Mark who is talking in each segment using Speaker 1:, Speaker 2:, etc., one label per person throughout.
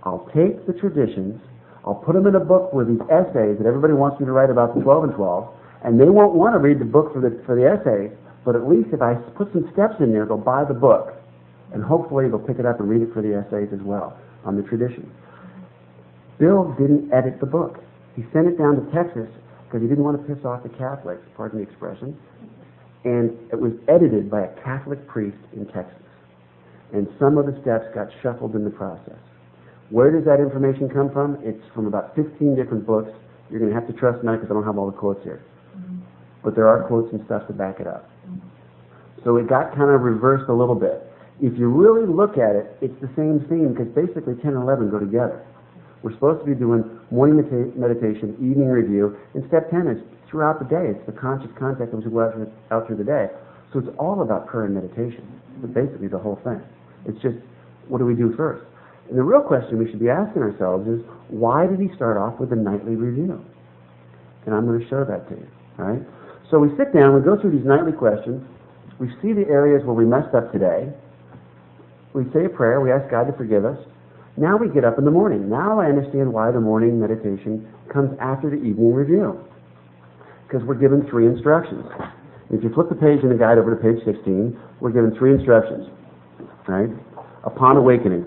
Speaker 1: I'll take the traditions, I'll put them in a book with these essays that everybody wants me to write about the 12 and 12, and they won't want to read the book for the essays, but at least if I put some steps in there, they'll buy the book, and hopefully they'll pick it up and read it for the essays as well on the traditions. Bill didn't edit the book. He sent it down to Texas because he didn't want to piss off the Catholics, pardon the expression, and it was edited by a Catholic priest in Texas. And some of the steps got shuffled in the process. Where does that information come from? It's from about 15 different books. You're going to have to trust me because I don't have all the quotes here. But there are quotes and stuff to back it up. So it got kind of reversed a little bit. If you really look at it, it's the same theme because basically 10 and 11 go together. We're supposed to be doing morning meditation, evening review, and step 10 is throughout the day. It's the conscious contact that we go out through the day. So it's all about prayer and meditation. But basically the whole thing. It's just, what do we do first? And the real question we should be asking ourselves is, why did he start off with a nightly review? And I'm going to show that to you. All right? So we sit down, we go through these nightly questions, we see the areas where we messed up today, we say a prayer, we ask God to forgive us. Now we get up in the morning. Now I understand why the morning meditation comes after the evening review. Because we're given 3 instructions. If you flip the page in the guide over to page 16, we're given 3 instructions. Right? Upon awakening.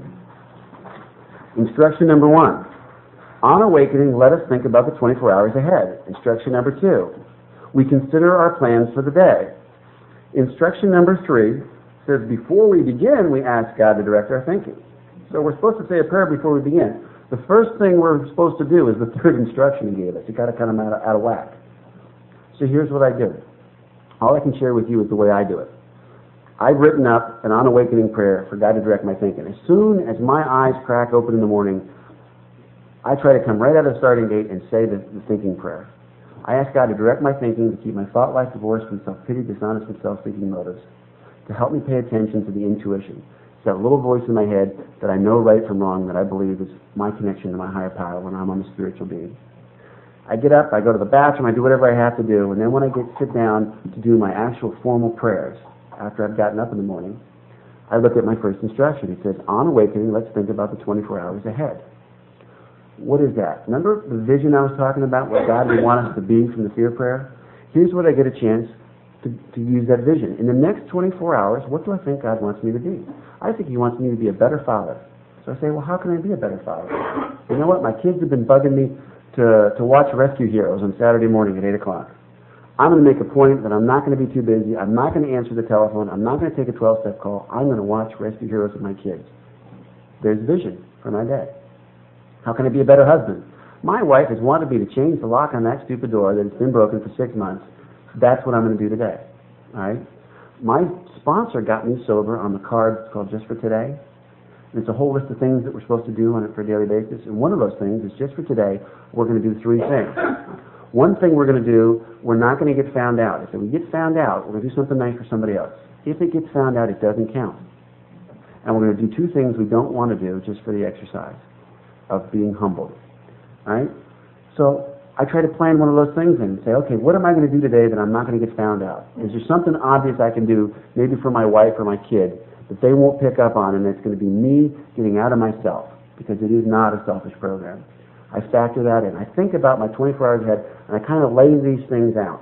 Speaker 1: Instruction number 1. On awakening, let us think about the 24 hours ahead. Instruction number 2. We consider our plans for the day. Instruction number 3 says before we begin, we ask God to direct our thinking. So we're supposed to say a prayer before we begin. The first thing we're supposed to do is the 3rd instruction he gave us. You got to kind of out of whack. So here's what I do. All I can share with you is the way I do it. I've written up an on awakening prayer for God to direct my thinking. As soon as my eyes crack open in the morning, I try to come right out of the starting gate and say the thinking prayer. I ask God to direct my thinking, to keep my thought life divorced from self-pity, dishonest, and self-seeking motives, to help me pay attention to the intuition. It's that little voice in my head that I know right from wrong, that I believe is my connection to my higher power when I'm on the spiritual being. I get up, I go to the bathroom, I do whatever I have to do, and then when I sit down to do my actual formal prayers, after I've gotten up in the morning, I look at my first instruction. It says, on awakening, let's think about the 24 hours ahead. What is that? Remember the vision I was talking about, what God would want us to be from the fear prayer? Here's what I get a chance to use that vision. In the next 24 hours, what do I think God wants me to be? I think He wants me to be a better father. So I say, well, how can I be a better father? You know what? My kids have been bugging me to watch Rescue Heroes on Saturday morning at 8 o'clock. I'm going to make a point that I'm not going to be too busy. I'm not going to answer the telephone. I'm not going to take a 12-step call. I'm going to watch Rescue Heroes with my kids. There's vision for my day. How can I be a better husband? My wife has wanted me to change the lock on that stupid door that has been broken for 6 months. That's what I'm going to do today. All right? My sponsor got me sober on the card called Just for Today. And it's a whole list of things that we're supposed to do on it for a daily basis. And one of those things is just for today, we're going to do 3 things. One thing we're going to do, we're not going to get found out. If we get found out, we're going to do something nice for somebody else. If it gets found out, it doesn't count. And we're going to do 2 things we don't want to do just for the exercise of being humbled. All right? So I try to plan one of those things and say, okay, what am I going to do today that I'm not going to get found out? Is there something obvious I can do, maybe for my wife or my kid, that they won't pick up on, and it's going to be me getting out of myself, because it is not a selfish program. I factor that in. I think about my 24 hours ahead, and I kind of lay these things out.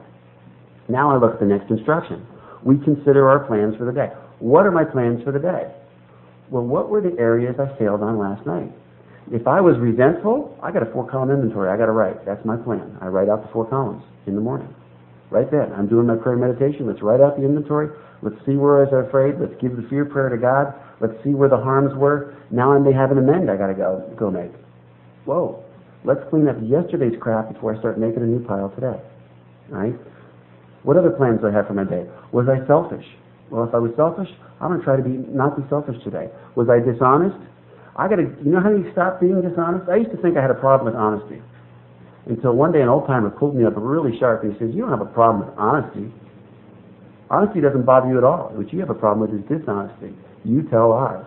Speaker 1: Now I look at the next instruction. We consider our plans for the day. What are my plans for the day? Well, what were the areas I failed on last night? If I was resentful, I got a 4-column inventory I got to write. That's my plan. I write out the 4 columns in the morning. Right then. I'm doing my prayer meditation. Let's write out the inventory. Let's see where I was afraid. Let's give the fear prayer to God. Let's see where the harms were. Now I may have an amend I got to go make. Whoa. Let's clean up yesterday's crap before I start making a new pile today. All right? What other plans do I have for my day? Was I selfish? Well, if I was selfish, I'm going to try to not be selfish today. Was I dishonest? You know how you stop being dishonest? I used to think I had a problem with honesty. Until one day an old timer pulled me up really sharp and he says, you don't have a problem with honesty. Honesty doesn't bother you at all. What you have a problem with is dishonesty. You tell lies.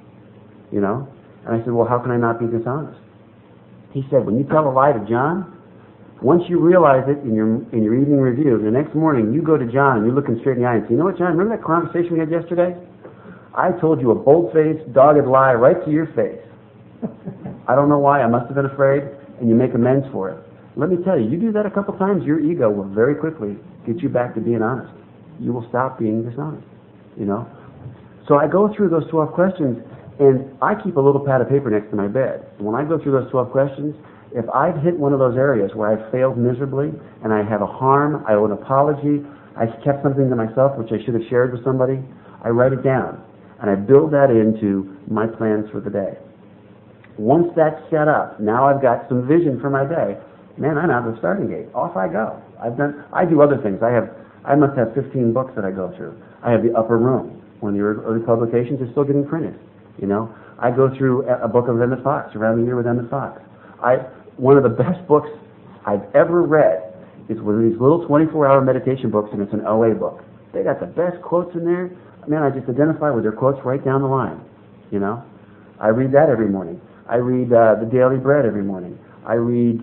Speaker 1: You know? And I said, well, how can I not be dishonest? He said, when you tell a lie to John, once you realize it in your evening review, the next morning you go to John and you look him straight in the eye and say, you know what, John, remember that conversation we had yesterday? I told you a bold-faced, dogged lie right to your face. I don't know why, I must have been afraid, and you make amends for it. Let me tell you, you do that a couple times, your ego will very quickly get you back to being honest. You will stop being dishonest, you know. So I go through those 12 questions, and I keep a little pad of paper next to my bed. And when I go through those 12 questions, if I've hit one of those areas where I've failed miserably, and I have a harm, I owe an apology, I kept something to myself which I should have shared with somebody, I write it down, and I build that into my plans for the day. Once that's set up, now I've got some vision for my day. Man, I'm out of the starting gate. Off I go. I do other things. I must have 15 books that I go through. I have the Upper Room, when the early publications are still getting printed. You know, I go through a book of Emmett Fox, Around the Year with Emmett Fox. One of the best books I've ever read is one of these little 24-hour meditation books, and it's an OA book. They got the best quotes in there. Man, I just identify with their quotes right down the line. You know, I read that every morning. I read the Daily Bread every morning. I read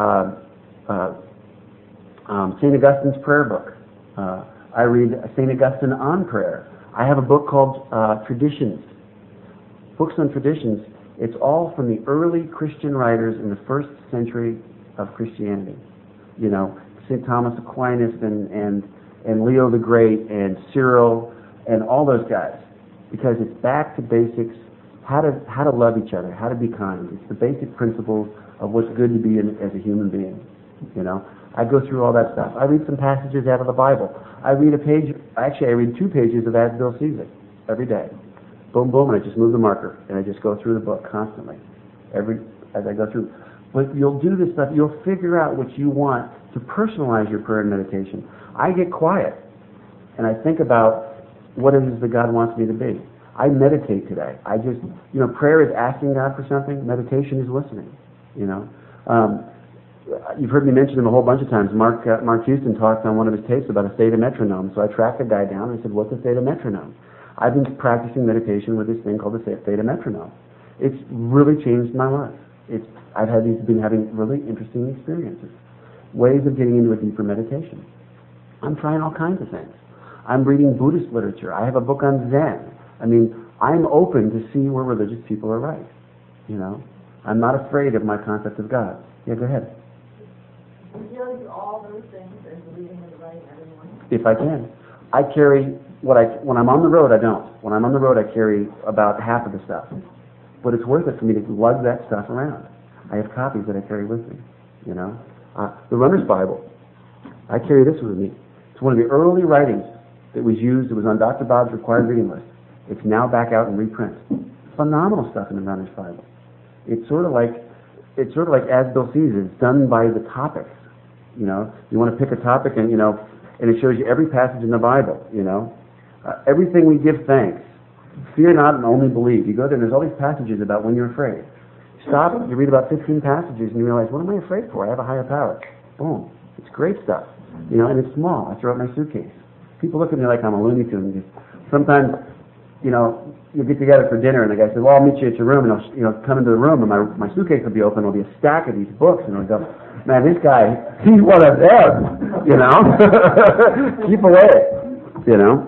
Speaker 1: St. Augustine's prayer book. I read St. Augustine on prayer. I have a book called Traditions. Books on traditions. It's all from the early Christian writers in the first century of Christianity. You know, St. Thomas Aquinas and Leo the Great and Cyril and all those guys. Because it's back to basics, how to love each other, how to be kind. It's the basic principles of what's good to be as a human being. You know, I go through all that stuff. I read some passages out of the Bible. I read 2 pages of As Bill Sees It every day. Boom, boom, and I just move the marker, and I just go through the book constantly, as I go through. But you'll do this stuff, you'll figure out what you want to personalize your prayer and meditation. I get quiet, and I think about what it is that God wants me to be. I meditate today. Prayer is asking God for something. Meditation is listening, you know. You've heard me mention him a whole bunch of times. Mark Houston talked on one of his tapes about a theta metronome. So I tracked the guy down and I said, what's a theta metronome? I've been practicing meditation with this thing called the theta metronome. It's really changed my life. I've been having really interesting experiences, ways of getting into a deeper meditation. I'm trying all kinds of things. I'm reading Buddhist literature. I have a book on Zen. I mean, I'm open to see where religious people are right. You know, I'm not afraid of my concept of God. Yeah, go ahead.
Speaker 2: Do you do all those things and believing in the right every morning?
Speaker 1: If I can. I carry when I'm on the road, I don't. When I'm on the road, I carry about half of the stuff. But it's worth it for me to lug that stuff around. I have copies that I carry with me, you know. The Runner's Bible, I carry this with me. It's one of the early writings that was used. It was on Dr. Bob's required reading list. It's now back out in reprint. Phenomenal stuff in the Runner's Bible. It's sort of like As Bill Sees It. It's done by the topics. You know, you want to pick a topic and it shows you every passage in the Bible, you know. Everything we give thanks. Fear not and only believe. You go there and there's all these passages about when you're afraid. Stop, you read about 15 passages and you realize, what am I afraid for? I have a higher power. Boom. It's great stuff. You know, and it's small. I throw it in my suitcase. People look at me like I'm a Looney Tune. Sometimes, you know, you'll get together for dinner and the guy says, well, I'll meet you at your room, and I'll come into the room and my suitcase will be open. There'll be a stack of these books and I'll go, man, this guy, he's one of them, you know. Keep away, you know.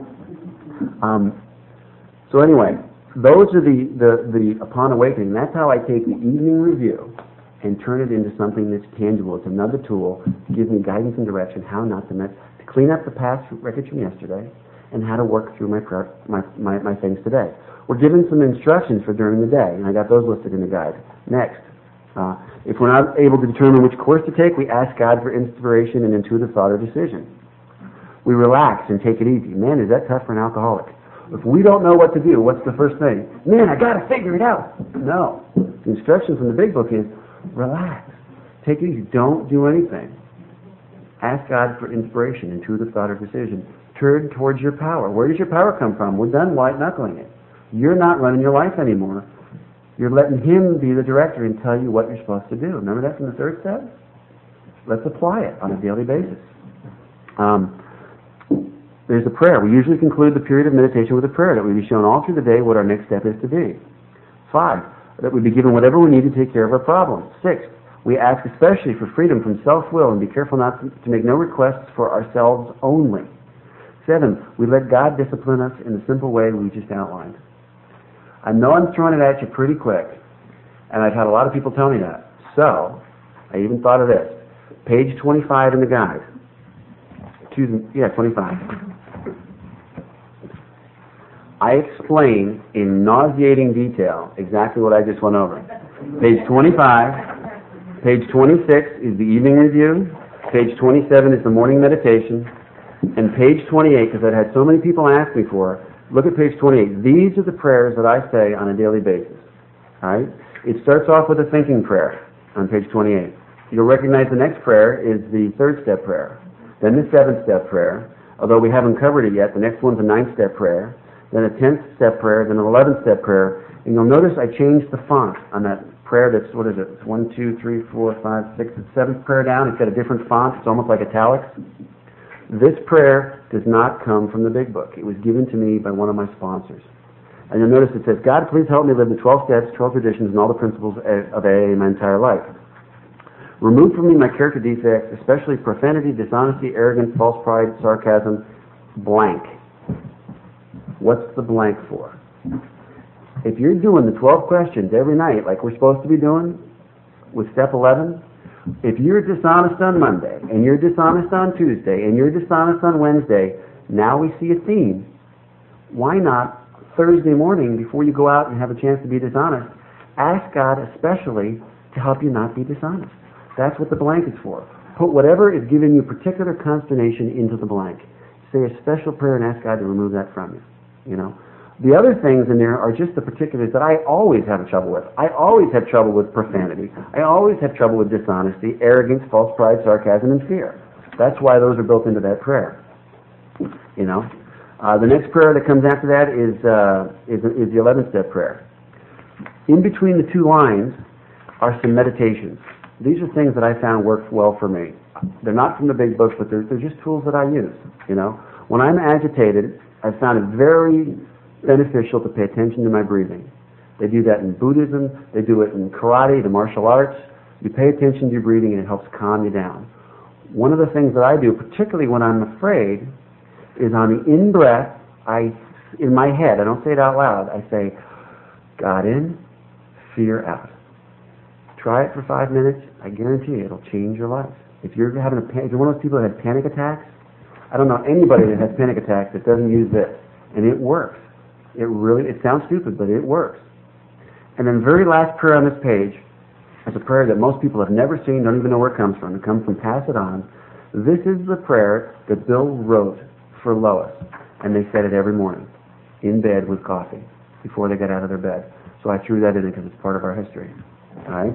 Speaker 1: So anyway, those are the upon awakening. That's how I take the evening review and turn it into something that's tangible. It's another tool to give me guidance and direction how not to clean up the past records from yesterday and how to work through my things today. We're given some instructions for during the day, and I got those listed in the guide. Next. If we're not able to determine which course to take, we ask God for inspiration and intuitive thought or decision. We relax and take it easy. Man, is that tough for an alcoholic? If we don't know what to do, what's the first thing? Man, I got to figure it out. No. The instruction from the big book is relax. Take it easy. Don't do anything. Ask God for inspiration, intuitive thought or decision. Turn towards your power. Where does your power come from? We're done white-knuckling it. You're not running your life anymore. You're letting Him be the director and tell you what you're supposed to do. Remember that from the third step? Let's apply it on a daily basis. There's a prayer. We usually conclude the period of meditation with a prayer that we be shown all through the day what our next step is to be. 5, that we be given whatever we need to take care of our problems. 6, we ask especially for freedom from self-will and be careful not to make no requests for ourselves only. 7, we let God discipline us in the simple way we just outlined. I know I'm throwing it at you pretty quick, And I've had a lot of people tell me that. So, I even thought of this. Page 25 in the guide. 25. I explain in nauseating detail exactly what I just went over. Page 25. Page 26 is the evening review. Page 27 is the morning meditation. And page 28, because I've had so many people ask me for, look at page 28. These are the prayers that I say on a daily basis. All right? It starts off with a thinking prayer on page 28. You'll recognize the next prayer is the third step prayer. Then the seventh step prayer. Although we haven't covered it yet, the next one's a ninth step prayer. Then a 10th step prayer, then an 11th step prayer. And you'll notice I changed the font on that prayer that's, what is it? It's 1, 2, 3, 4, 5, 6, it's 7th prayer down. It's got a different font. It's almost like italics. This prayer does not come from the Big Book. It was given to me by one of my sponsors. And you'll notice it says, God, please help me live the 12 steps, 12 traditions, and all the principles of AA my entire life. Remove from me my character defects, especially profanity, dishonesty, arrogance, false pride, sarcasm, blank. What's the blank for? If you're doing the 12 questions every night like we're supposed to be doing with step 11, if you're dishonest on Monday, and you're dishonest on Tuesday, and you're dishonest on Wednesday, now we see a theme. Why not Thursday morning, before you go out and have a chance to be dishonest, ask God especially to help you not be dishonest. That's what the blank is for. Put whatever is giving you particular consternation into the blank. Say a special prayer and ask God to remove that from you. You know, the other things in there are just the particulars that I always have trouble with. I always have trouble with profanity. I always have trouble with dishonesty, arrogance, false pride, sarcasm, and fear. That's why those are built into that prayer. You know, the next prayer that comes after that is the 11th step prayer. In between the two lines are some meditations. These are things that I found work well for me. They're not from the Big Book, but they're just tools that I use. You know, when I'm agitated, I've found it very beneficial to pay attention to my breathing. They do that in Buddhism. They do it in karate, the martial arts. You pay attention to your breathing, and it helps calm you down. One of the things that I do, particularly when I'm afraid, is on the in-breath, in my head, I don't say it out loud, I say, God in, fear out. Try it for 5 minutes. I guarantee you it'll change your life. If you're if you're one of those people that have panic attacks, I don't know anybody that has panic attacks that doesn't use this. And it works. It sounds stupid, but it works. And then the very last prayer on this page is a prayer that most people have never seen, don't even know where it comes from. It comes from Pass It On. This is the prayer that Bill wrote for Lois. And they said it every morning, in bed with coffee, before they got out of their bed. So I threw that in because it's part of our history. All right?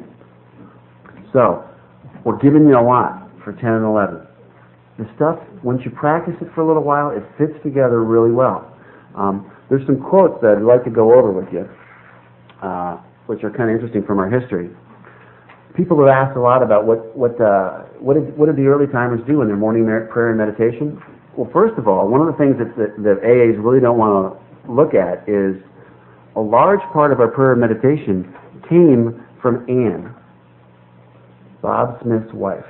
Speaker 1: So, we're giving you a lot for 10 and 11. The stuff, once you practice it for a little while, it fits together really well. There's some quotes that I'd like to go over with you, which are kind of interesting from our history. People have asked a lot about what did the early timers do in their morning prayer and meditation. Well, first of all, one of the things that AAs really don't want to look at is a large part of our prayer and meditation came from Anne, Bob Smith's wife.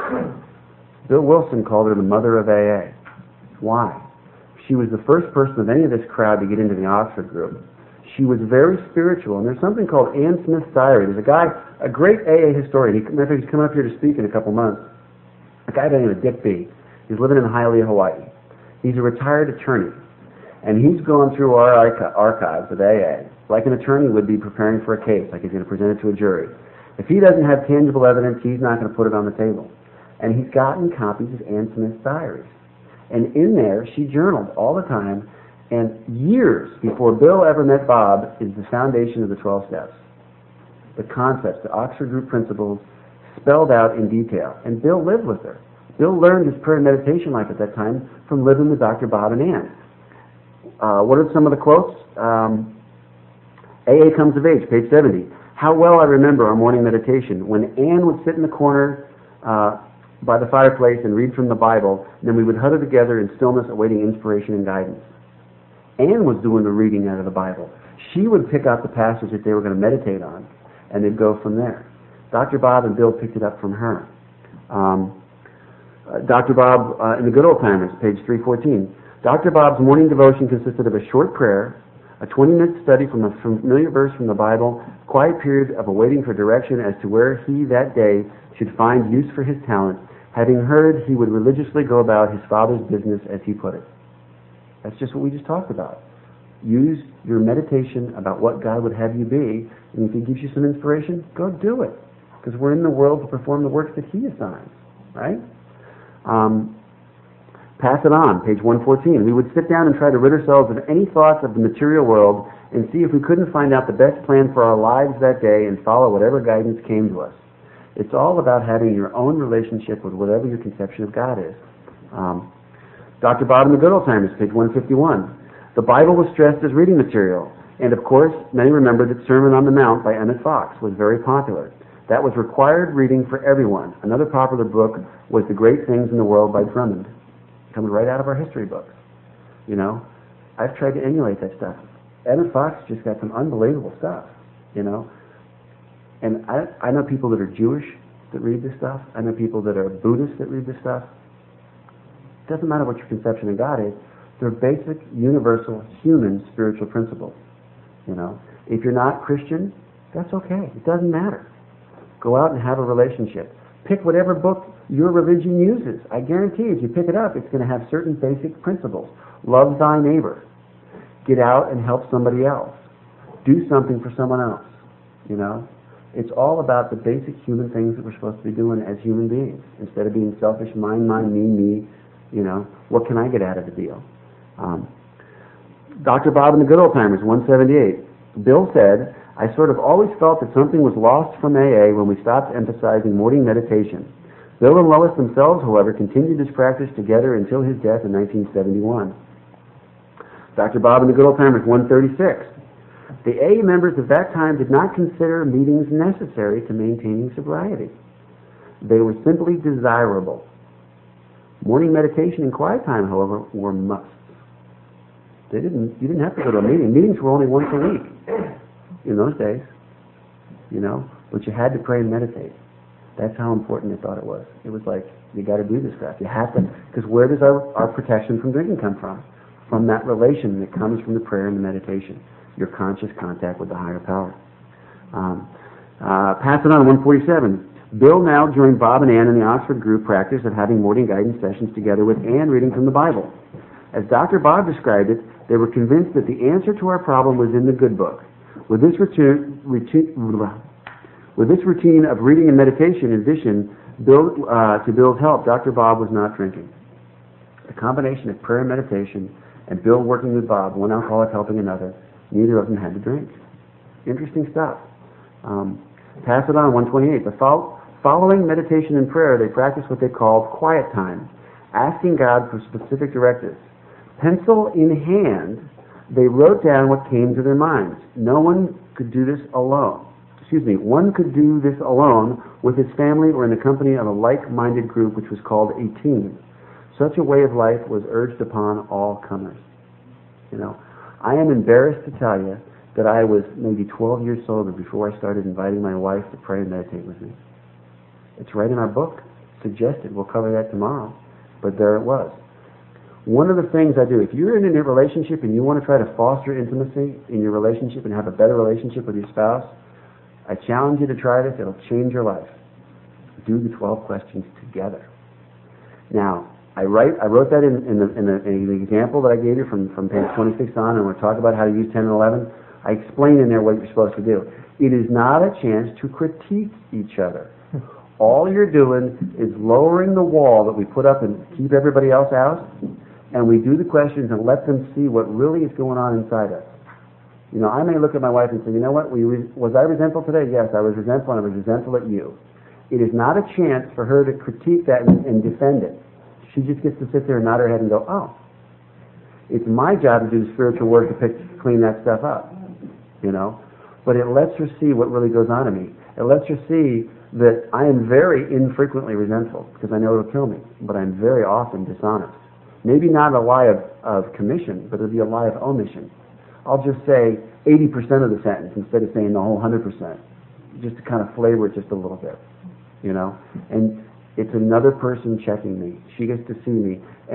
Speaker 1: Bill Wilson called her the mother of AA. Why? She was the first person of any of this crowd to get into the Oxford group. She was very spiritual, and there's something called Anne Smith's Diary. There's a guy, a great AA historian. He's coming up here to speak in a couple months. A guy by the name of Dick B. He's living in Hialeah, Hawaii. He's a retired attorney, and he's gone through our archives of AA like an attorney would be preparing for a case, like he's going to present it to a jury. If he doesn't have tangible evidence, he's not going to put it on the table. And he's gotten copies of Anne Smith's diaries. And in there, she journaled all the time. And years before Bill ever met Bob is the foundation of the 12 steps. The concepts, the Oxford Group principles, spelled out in detail. And Bill lived with her. Bill learned his prayer and meditation life at that time from living with Dr. Bob and Anne. What are some of the quotes? AA Comes of Age, page 70. How well I remember our morning meditation when Anne would sit in the corner by the fireplace and read from the Bible, and then we would huddle together in stillness awaiting inspiration and guidance. Anne was doing the reading out of the Bible. She would pick out the passage that they were going to meditate on, and they'd go from there. Dr. Bob and Bill picked it up from her. Dr. Bob, in the Good Old Timers, page 314, Dr. Bob's morning devotion consisted of a short prayer, A 20-minute study from a familiar verse from the Bible, quiet period of awaiting for direction as to where he that day should find use for his talent. Having heard, he would religiously go about his Father's business, as he put it. That's just what we just talked about. Use your meditation about what God would have you be, and if he gives you some inspiration, go do it. Because we're in the world to perform the work that he assigns, right? Pass it on, page 114. We would sit down and try to rid ourselves of any thoughts of the material world and see if we couldn't find out the best plan for our lives that day and follow whatever guidance came to us. It's all about having your own relationship with whatever your conception of God is. Dr. Bob and the Good Old Timers, page 151. The Bible was stressed as reading material, and of course, many remember that Sermon on the Mount by Emmett Fox was very popular. That was required reading for everyone. Another popular book was The Great Things in the World by Drummond, coming right out of our history books. You know, I've tried to emulate that stuff. Emmett Fox just got some unbelievable stuff, you know. And I know people that are Jewish that read this stuff. I know people that are Buddhists that read this stuff. It doesn't matter what your conception of God is. They're basic, universal, human spiritual principles. You know, if you're not Christian, that's okay. It doesn't matter. Go out and have a relationship. Pick whatever book your religion uses. I guarantee if you pick it up, it's going to have certain basic principles. Love thy neighbor. Get out and help somebody else. Do something for someone else. You know, it's all about the basic human things that we're supposed to be doing as human beings. Instead of being selfish, mine, me, you know, what can I get out of the deal? Dr. Bob and the Good Old Timers, 178. Bill said, I sort of always felt that something was lost from AA when we stopped emphasizing morning meditation. Bill and Lois themselves, however, continued this practice together until his death in 1971. Dr. Bob and the Good Old Timers, 136. The AA members of that time did not consider meetings necessary to maintaining sobriety. They were simply desirable. Morning meditation and quiet time, however, were musts. You didn't have to go to a meeting. Meetings were only once a week in those days, you know, but you had to pray and meditate. That's how important they thought it was. It was like, you got to do this stuff. You have to, because where does our protection from drinking come from? From that relation that comes from the prayer and the meditation, your conscious contact with the higher power. Pass it on, 147. Bill now joined Bob and Ann in the Oxford group practice of having morning guidance sessions together with Ann reading from the Bible. As Dr. Bob described it, they were convinced that the answer to our problem was in the good book. With this routine of reading and meditation in addition to Bill's help, Dr. Bob was not drinking. The combination of prayer and meditation and Bill working with Bob, one alcoholic helping another, neither of them had to drink. Interesting stuff. Pass it on, 128. Following meditation and prayer, they practiced what they called quiet time, asking God for specific directives. Pencil in hand, they wrote down what came to their minds. No one could do this alone. One could do this alone with his family or in the company of a like-minded group, which was called a team. Such a way of life was urged upon all comers. You know, I am embarrassed to tell you that I was maybe 12 years sober before I started inviting my wife to pray and meditate with me. It's right in our book, suggested. We'll cover that tomorrow, but there it was. One of the things I do, if you're in a relationship and you want to try to foster intimacy in your relationship and have a better relationship with your spouse, I challenge you to try this. It'll change your life. Do the 12 questions together. Now, I wrote that in the example that I gave you from page 26 on, and we'll talk about how to use 10 and 11. I explain in there what you're supposed to do. It is not a chance to critique each other. All you're doing is lowering the wall that we put up and keep everybody else out, and we do the questions and let them see what really is going on inside us. You know, I may look at my wife and say, you know what, was I resentful today? Yes, I was resentful, and I was resentful at you. It is not a chance for her to critique that and defend it. She just gets to sit there and nod her head and go, oh. It's my job to do the spiritual work to clean that stuff up, you know. But it lets her see what really goes on in me. It lets her see that I am very infrequently resentful, because I know it'll kill me, but I'm very often dishonest. Maybe not a lie of commission, but it'll be a lie of omission. I'll just say 80% of the sentence instead of saying the whole 100%, just to kind of flavor it just a little bit, you know. And it's another person checking me. She gets to see me. And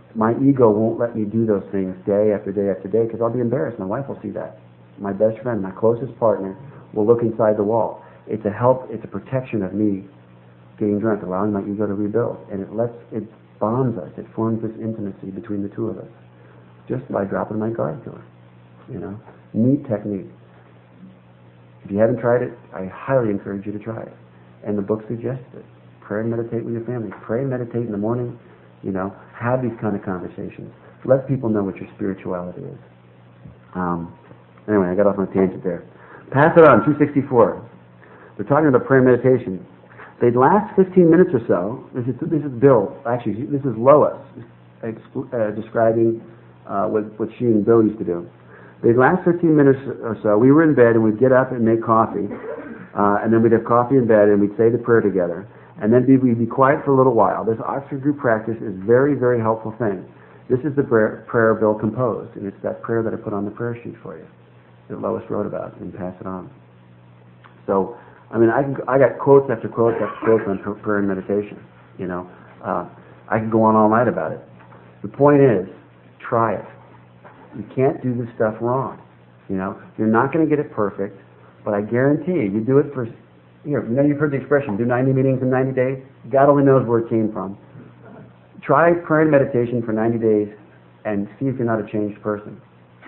Speaker 1: My ego won't let me do those things day after day after day because I'll be embarrassed. My wife will see that. My best friend, my closest partner, will look inside the wall. It's a protection of me getting drunk, allowing my ego to rebuild. And it bonds us. It forms this intimacy between the two of us just by dropping my guard to her. Neat technique. If you haven't tried it, I highly encourage you to try it. And the book suggests it. Pray and meditate with your family. Pray and meditate in the morning. Have these kind of conversations. Let people know what your spirituality is. Anyway, I got off on a tangent there. Pass it on, 264. We're talking about prayer and meditation. They'd last 15 minutes or so. This is Bill. Actually, this is Lois describing what she and Bill used to do. They'd last 15 minutes or so. We were in bed, and we'd get up and make coffee. And then we'd have coffee in bed, and we'd say the prayer together. And then we'd be quiet for a little while. This Oxford group practice is a very, very helpful thing. This is the prayer Bill composed, and it's that prayer that I put on the prayer sheet for you that Lois wrote about, and pass it on. So, I got quotes after quotes after quotes on prayer and meditation. I could go on all night about it. The point is, try it. You can't do this stuff wrong. You're not going to get it perfect, but I guarantee you do it for. You've heard the expression, do 90 meetings in 90 days. God only knows where it came from. Try prayer and meditation for 90 days and see if you're not a changed person.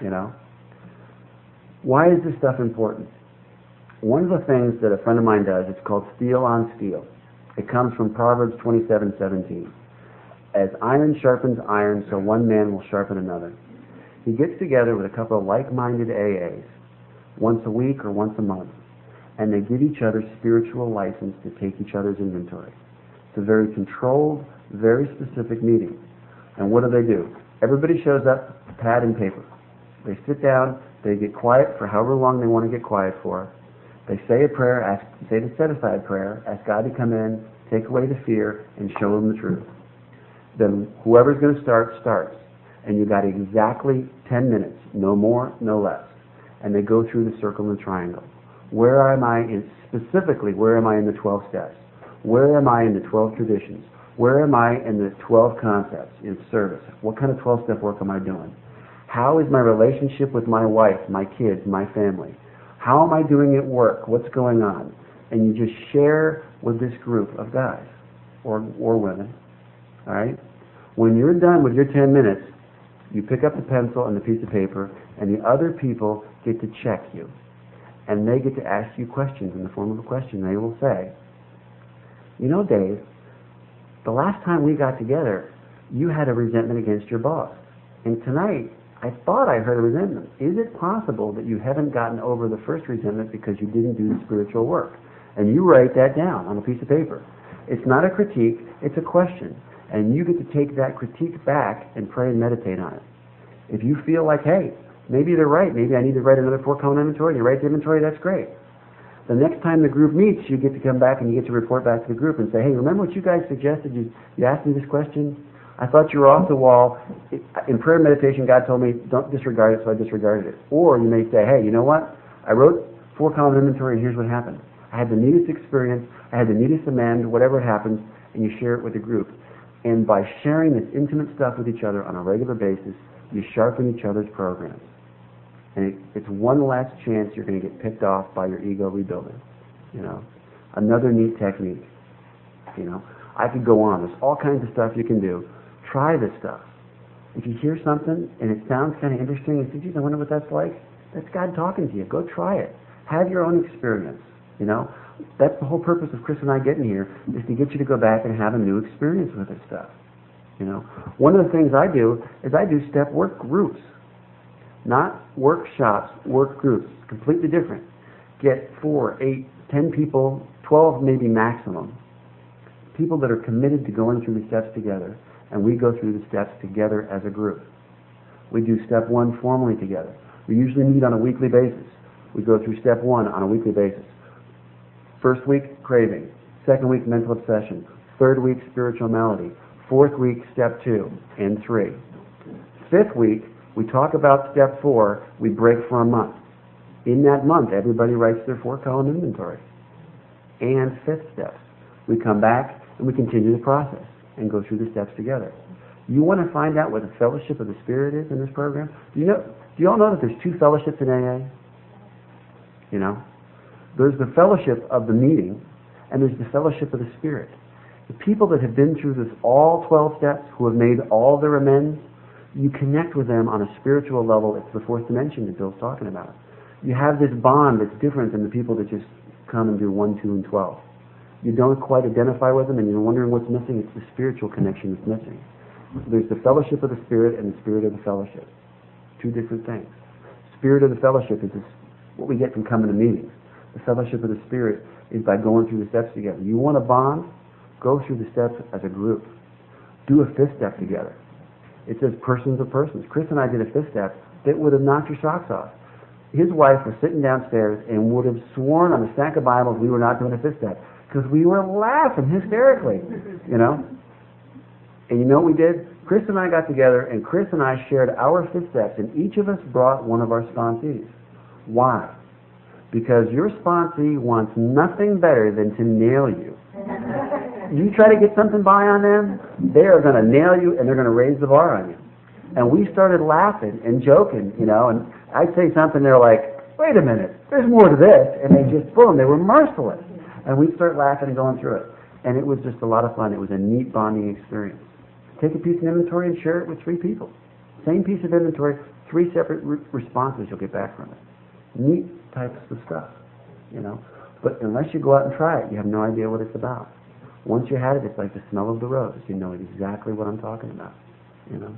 Speaker 1: Why is this stuff important? One of the things that a friend of mine does, it's called steel on steel. It comes from Proverbs 27:17. As iron sharpens iron, so one man will sharpen another. He gets together with a couple of like-minded AAs once a week or once a month, and they give each other spiritual license to take each other's inventory. It's a very controlled, very specific meeting. And what do? Everybody shows up, pad and paper. They sit down, they get quiet for however long they want to get quiet for. They say a prayer, say the set-aside prayer, ask God to come in, take away the fear, and show them the truth. Then whoever's going to start, starts. And you got exactly 10 minutes, no more, no less. And they go through the circle and the triangle. Where am I in the 12 steps? Where am I in the 12 traditions? Where am I in the 12 concepts in service? What kind of 12-step work am I doing? How is my relationship with my wife, my kids, my family? How am I doing at work? What's going on? And you just share with this group of guys or women. All right? When you're done with your 10 minutes, you pick up the pencil and the piece of paper, and the other people get to check you. And they get to ask you questions in the form of a question. They will say, Dave, the last time we got together, you had a resentment against your boss. And tonight, I thought I heard a resentment. Is it possible that you haven't gotten over the first resentment because you didn't do the spiritual work? And you write that down on a piece of paper. It's not a critique, it's a question. And you get to take that critique back and pray and meditate on it. If you feel like, hey, maybe they're right, maybe I need to write another 4-column inventory, you write the inventory, that's great. The next time the group meets, you get to come back and you get to report back to the group and say, hey, remember what you guys suggested? You asked me this question? I thought you were off the wall. In prayer and meditation, God told me, don't disregard it, so I disregarded it. Or you may say, hey, you know what? I wrote 4-column inventory and here's what happened. I had the neatest experience, I had the neatest amend, whatever happens, and you share it with the group. And by sharing this intimate stuff with each other on a regular basis, you sharpen each other's programs. And it's one last chance you're going to get picked off by your ego rebuilding. Another neat technique. I could go on. There's all kinds of stuff you can do. Try this stuff. If you hear something and it sounds kind of interesting, and say, geez, I wonder what that's like. That's God talking to you. Go try it. Have your own experience. That's the whole purpose of Chris and I getting here, is to get you to go back and have a new experience with this stuff. One of the things I do is I do step work groups. Not workshops, work groups. Completely different. Get 4, 8, 10 people, 12 maybe maximum. People that are committed to going through the steps together. And we go through the steps together as a group. We do step 1 formally together. We usually meet on a weekly basis. We go through step 1 on a weekly basis. First week, craving. Second week, mental obsession. Third week, spiritual melody. Fourth week, step 2 and 3. Fifth week, we talk about step 4. We break for a month. In that month, everybody writes their 4-column inventory. And fifth steps. We come back and we continue the process and go through the steps together. You want to find out what the fellowship of the Spirit is in this program? Do you all know that there's 2 fellowships in AA? You know? There's the fellowship of the meeting, and there's the fellowship of the Spirit. The people that have been through this all 12 steps, who have made all their amends, you connect with them on a spiritual level. It's the 4th dimension that Bill's talking about. You have this bond that's different than the people that just come and do 1, 2, and 12. You don't quite identify with them, and you're wondering what's missing. It's the spiritual connection that's missing. There's the fellowship of the Spirit and the spirit of the fellowship. 2 different things. Spirit of the fellowship is what we get from coming to meetings. The fellowship of the Spirit is by going through the steps together. You want to bond? Go through the steps as a group. Do a 5th step together. It says persons of persons. Chris and I did a 5th step that would have knocked your socks off. His wife was sitting downstairs and would have sworn on a stack of Bibles we were not doing a 5th step because we were laughing hysterically, you know. And you know what we did? Chris and I got together, and Chris and I shared our 5th steps, and each of us brought one of our sponsees. Why? Because your sponsee wants nothing better than to nail you. You try to get something by on them, they are going to nail you, and they're going to raise the bar on you. And we started laughing and joking, you know, and I'd say something, they're like, wait a minute, there's more to this, and they just, boom, they were merciless. And we'd start laughing and going through it. And it was just a lot of fun. It was a neat bonding experience. Take a piece of inventory and share it with 3 people. Same piece of inventory, 3 separate responses you'll get back from it. Neat types of stuff, you know. But unless you go out and try it, you have no idea what it's about. Once you had it, it's like the smell of the rose. You know exactly what I'm talking about, you know.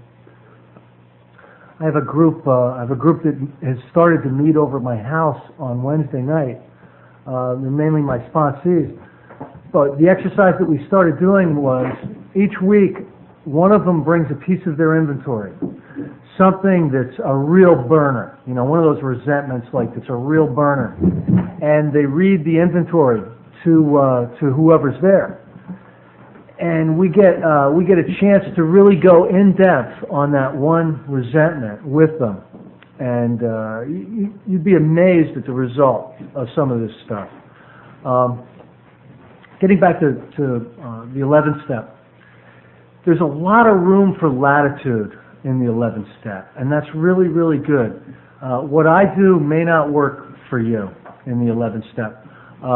Speaker 3: I have a group that has started to meet over at my house on Wednesday night. They're mainly my sponsees. But the exercise that we started doing was each week one of them brings a piece of their inventory, something that's a real burner, you know, one of those resentments like that's a real burner, and they read the inventory to whoever's there. And we get a chance to really go in depth on that one resentment with them, and you'd be amazed at the result of some of this stuff. Getting back to the 11th step, there's a lot of room for latitude in the 11th step, and that's really, really good. What I do may not work for you in the 11th step.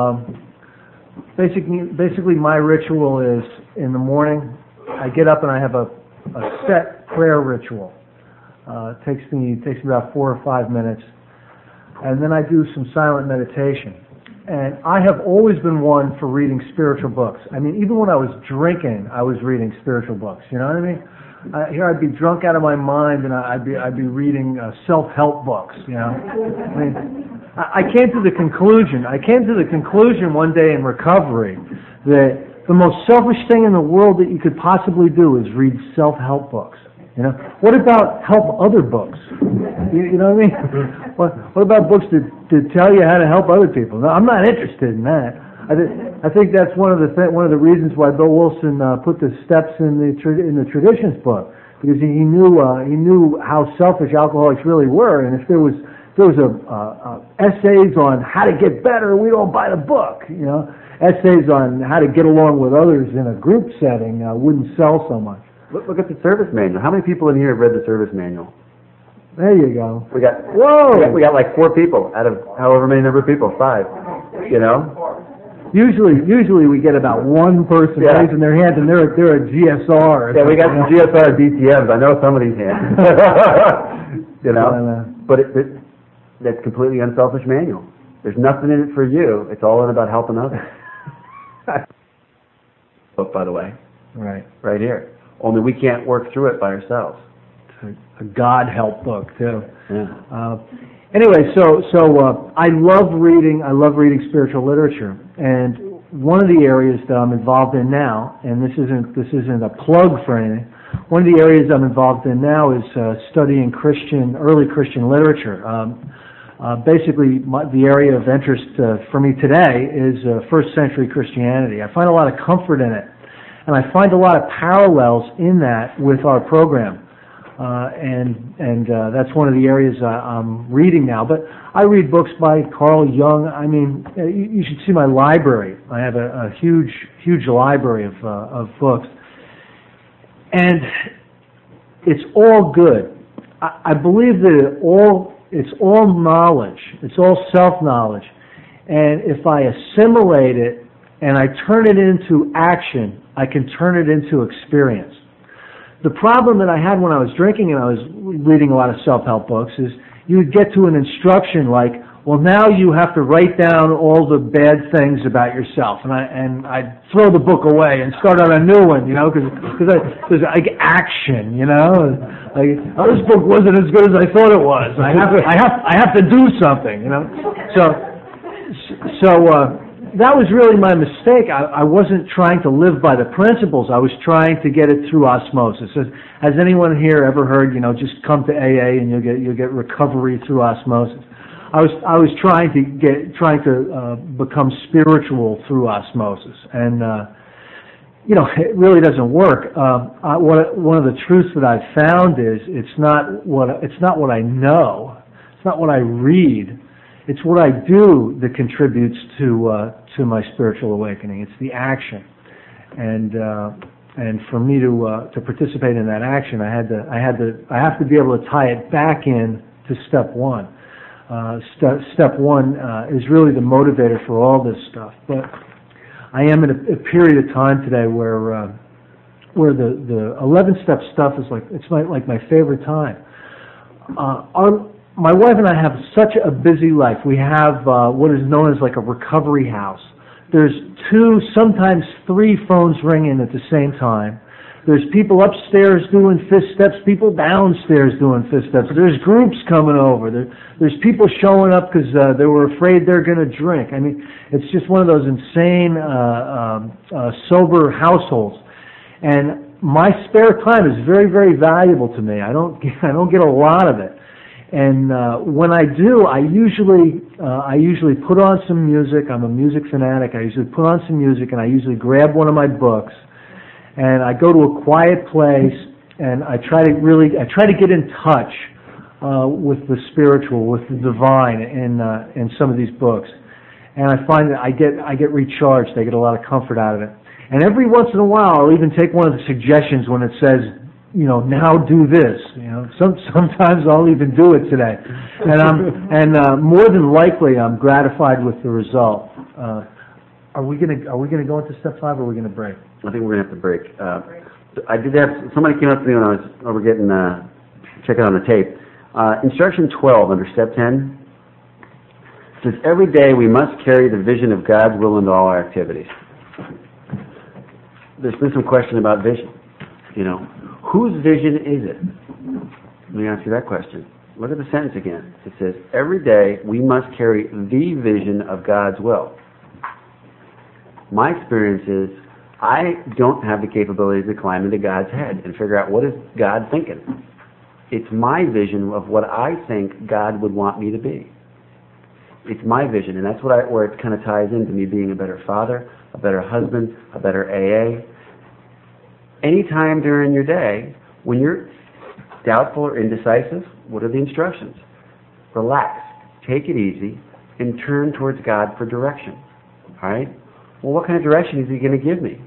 Speaker 3: Basically, my ritual is in the morning, I get up and I have a set prayer ritual. It takes me about 4 or 5 minutes, and then I do some silent meditation. And I have always been one for reading spiritual books. I mean, even when I was drinking, I was reading spiritual books. You know what I mean? Here I'd be drunk out of my mind, and I'd be reading self-help books. You know, I mean, I came to the conclusion one day in recovery that the most selfish thing in the world that you could possibly do is read self-help books. You know, what about help other books? You know what I mean? What about books that tell you how to help other people? No, I'm not interested in that. I think that's one of the reasons why Bill Wilson put the steps in the Traditions book, because he knew how selfish alcoholics really were, and if there was essays on how to get better, we'd all buy the book. You know, essays on how to get along with others in a group setting wouldn't sell so much.
Speaker 1: Look at the service manual. How many people in here have read the service manual?
Speaker 3: There you go.
Speaker 1: We got like 4 people out of however many number of people, 5. You know.
Speaker 3: Usually we get about 1 person raising their hand, and they're a GSR.
Speaker 1: Yeah, we got some GSR DTMs. I know some of these hands. You know, but that's completely unselfish manual. There's nothing in it for you. It's all in about helping others. Book, by the way. Right here. Only we can't work through it by ourselves.
Speaker 3: It's a God help book too.
Speaker 1: Yeah.
Speaker 3: Anyway, so I love reading spiritual literature, and one of the areas that I'm involved in now, and this isn't a plug for anything. One of the areas I'm involved in now is studying early Christian literature. Basically, the area of interest for me today is first century Christianity. I find a lot of comfort in it. And I find a lot of parallels in that with our program. And that's one of the areas I'm reading now. But I read books by Carl Jung. I mean, you should see my library. I have a huge library of books. And it's all good. I believe that it's all knowledge. It's all self-knowledge. And if I assimilate it and I turn it into action, I can turn it into experience. The problem that I had when I was drinking and I was reading a lot of self-help books is you would get to an instruction like, well, now you have to write down all the bad things about yourself, and I'd throw the book away and start on a new one, because like action, like this book wasn't as good as I thought it was. I have to do something, So that was really my mistake. I wasn't trying to live by the principles. I was trying to get it through osmosis. Has anyone here ever heard, just come to AA and you'll get recovery through osmosis? I was trying to become spiritual through osmosis, and it really doesn't work. One of the truths that I've found is it's not what I know, it's not what I read, it's what I do that contributes to my spiritual awakening. It's the action, and for me to participate in that action, I have to be able to tie it back in to step one. Step one is really the motivator for all this stuff. But I am in a period of time today where the 11-step stuff is like my favorite time. My wife and I have such a busy life. We have what is known as like a recovery house. There's 2, sometimes 3 phones ringing at the same time. There's people upstairs doing fist steps, people downstairs doing fist steps. There's groups coming over. There's people showing up because they were afraid they're going to drink. I mean, it's just one of those insane, sober households. And my spare time is very, very valuable to me. I don't get a lot of it. And when I do, I usually put on some music. I'm a music fanatic. I usually put on some music, and I usually grab one of my books. And I go to a quiet place, and I try to get in touch with the spiritual, with the divine in some of these books. And I find that I get recharged. I get a lot of comfort out of it. And every once in a while, I'll even take one of the suggestions when it says, now do this. Sometimes I'll even do it today. And more than likely, I'm gratified with the result. Are we gonna go into step 5, or are we gonna break?
Speaker 1: I think we're going to have to break. I did have, somebody came up to me when I was over getting, checking on the tape. Instruction 12 under step 10 says, every day we must carry the vision of God's will into all our activities. There's been some question about vision. Whose vision is it? Let me ask you that question. Look at the sentence again. It says, every day we must carry the vision of God's will. My experience is, I don't have the capability to climb into God's head and figure out what is God thinking. It's my vision of what I think God would want me to be. It's my vision, and that's where it kind of ties into me being a better father, a better husband, a better AA. Anytime during your day, when you're doubtful or indecisive, what are the instructions? Relax, take it easy, and turn towards God for direction. All right? Well, what kind of direction is He going to give me?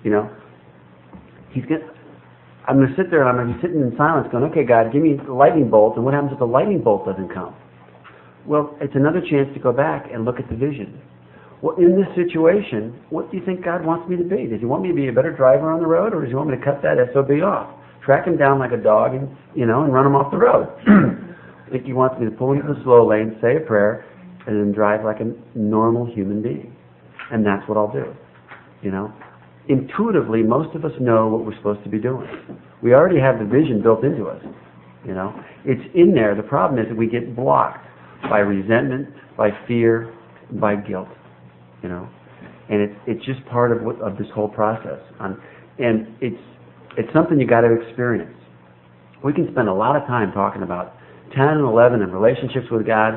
Speaker 1: I'm going to sit there and I'm going to be sitting in silence going, okay, God, give me the lightning bolt, and what happens if the lightning bolt doesn't come? Well, it's another chance to go back and look at the vision. Well, in this situation, what do you think God wants me to be? Does He want me to be a better driver on the road, or does He want me to cut that SOB off? Track him down like a dog and run him off the road? I think He wants me to pull into the slow lane, say a prayer, and then drive like a normal human being. And that's what I'll do. Intuitively, most of us know what we're supposed to be doing. We already have the vision built into us. It's in there. The problem is that we get blocked by resentment, by fear, by guilt. And it's just part of this whole process. And it's something you got to experience. We can spend a lot of time talking about 10 and 11 and relationships with God.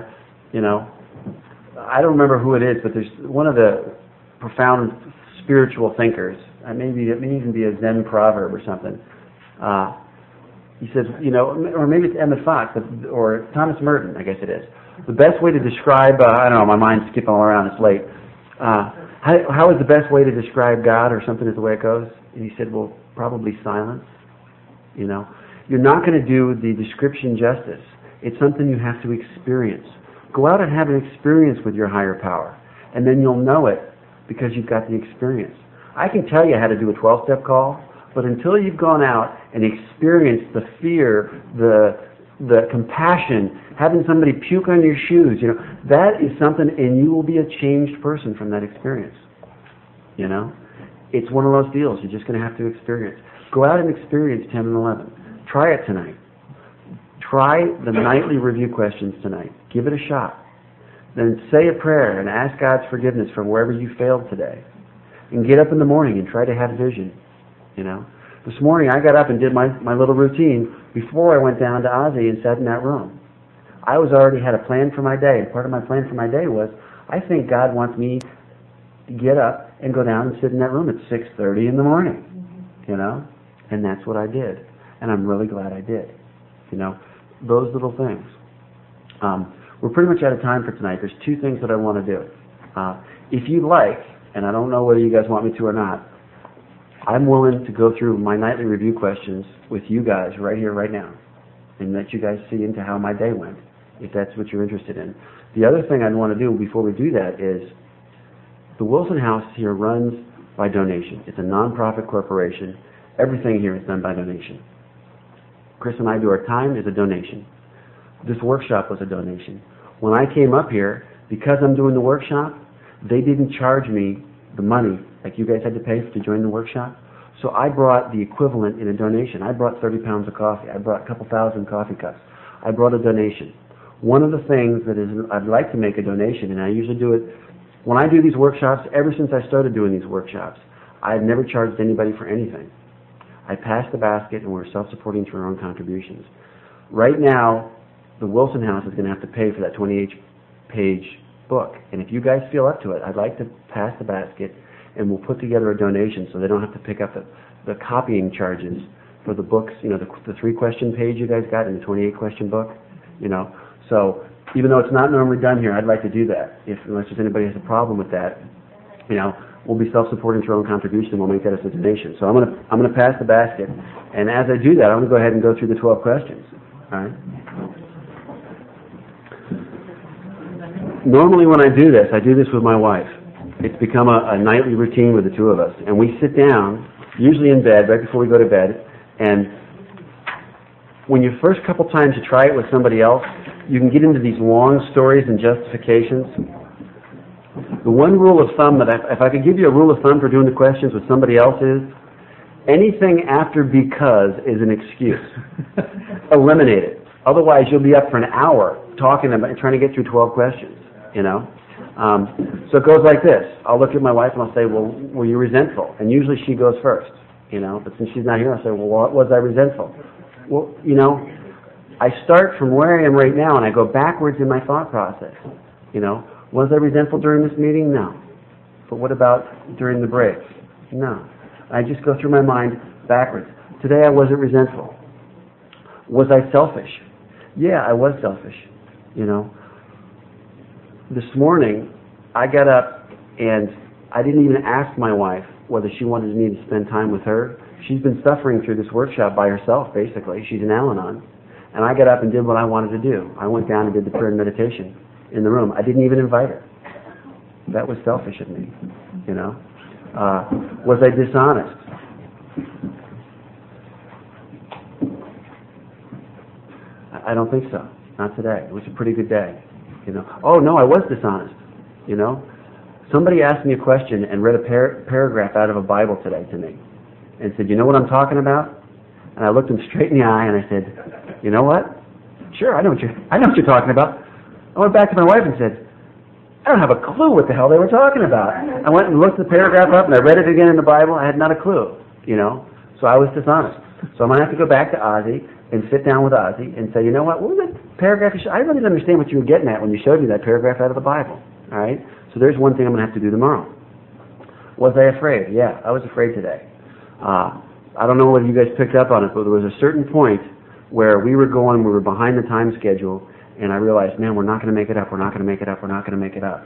Speaker 1: I don't remember who it is, but there's one of the profound spiritual thinkers. It may even be a Zen proverb or something. He says, or maybe it's Emmett Fox or Thomas Merton, I guess it is. The best way to describe, I don't know, my mind's skipping all around, it's late. How is the best way to describe God or something is the way it goes? And he said, well, probably silence. You're not going to do the description justice. It's something you have to experience. Go out and have an experience with your higher power, and then you'll know it because you've got the experience. I can tell you how to do a 12-step call, but until you've gone out and experienced the fear, the compassion, having somebody puke on your shoes, that is something, and you will be a changed person from that experience. It's one of those deals you're just going to have to experience. Go out and experience 10 and 11. Try it tonight. Try the nightly review questions tonight. Give it a shot. Then say a prayer and ask God's forgiveness for wherever you failed today. And get up in the morning and try to have vision. This morning I got up and did my little routine before I went down to Ozzy and sat in that room. I already had a plan for my day, and part of my plan for my day was, I think God wants me to get up and go down and sit in that room at 6:30 in the morning. And that's what I did. And I'm really glad I did. Those little things. We're pretty much out of time for tonight. There's two things that I want to do. If you'd like, and I don't know whether you guys want me to or not, I'm willing to go through my nightly review questions with you guys right here, right now, and let you guys see into how my day went, if that's what you're interested in. The other thing I'd want to do before we do that is, the Wilson House here runs by donation. It's a non-profit corporation. Everything here is done by donation. Chris and I do our time as a donation. This workshop was a donation. When I came up here, because I'm doing the workshop, they didn't charge me the money like you guys had to pay to join the workshop. So I brought the equivalent in a donation. I brought 30 pounds of coffee. I brought a couple thousand coffee cups. I brought a donation. One of the things that is, I'd like to make a donation, and I usually do it when I do these workshops. Ever since I started doing these workshops, I've never charged anybody for anything. I passed the basket, and we're self-supporting through our own contributions. Right now, the Wilson House is going to have to pay for that 28-page book. And if you guys feel up to it, I'd like to pass the basket, and we'll put together a donation so they don't have to pick up the copying charges for the books, the 3-question page you guys got in the 28-question book. So even though it's not normally done here, I'd like to do that. Unless there's anybody who has a problem with that, we'll be self-supporting through our own contribution, and we'll make that as a donation. So I'm gonna pass the basket, and as I do that, I'm gonna go ahead and go through the 12 questions. All right. Normally when I do this with my wife. It's become a nightly routine with the two of us, and we sit down, usually in bed, right before we go to bed, and when you first couple times you try it with somebody else, you can get into these long stories and justifications. The one rule of thumb if I could give you a rule of thumb for doing the questions with somebody else is, anything after because is an excuse. Eliminate it. Otherwise you'll be up for an hour talking about trying to get through 12 questions, So it goes like this. I'll look at my wife and I'll say, well, were you resentful? And usually she goes first, but since she's not here, I'll say, well, was I resentful? Well, I start from where I am right now and I go backwards in my thought process. Was I resentful during this meeting? No. But what about during the break? No. I just go through my mind backwards. Today I wasn't resentful. Was I selfish? Yeah, I was selfish. This morning, I got up and I didn't even ask my wife whether she wanted me to spend time with her. She's been suffering through this workshop by herself, basically. She's in Al-Anon. And I got up and did what I wanted to do. I went down and did the prayer and meditation in the room. I didn't even invite her. That was selfish of me, Was I dishonest? I don't think so. Not today. It was a pretty good day. Oh, no, I was dishonest. Somebody asked me a question and read a paragraph out of a Bible today to me and said, you know what I'm talking about? And I looked him straight in the eye and I said, you know what? Sure, I know what you're talking about. I went back to my wife and said, I don't have a clue what the hell they were talking about. I went and looked the paragraph up and I read it again in the Bible. I had not a clue, So I was dishonest. So I'm going to have to go back to Ozzy and sit down with Ozzy and say, you know what was that paragraph you I really didn't understand what you were getting at when you showed me that paragraph out of the Bible. All right? So there's one thing I'm going to have to do tomorrow. Was I afraid? Yeah, I was afraid today. I don't know whether you guys picked up on it, but there was a certain point where we were behind the time schedule, and I realized, man, we're not going to make it up, we're not going to make it up, we're not going to make it up.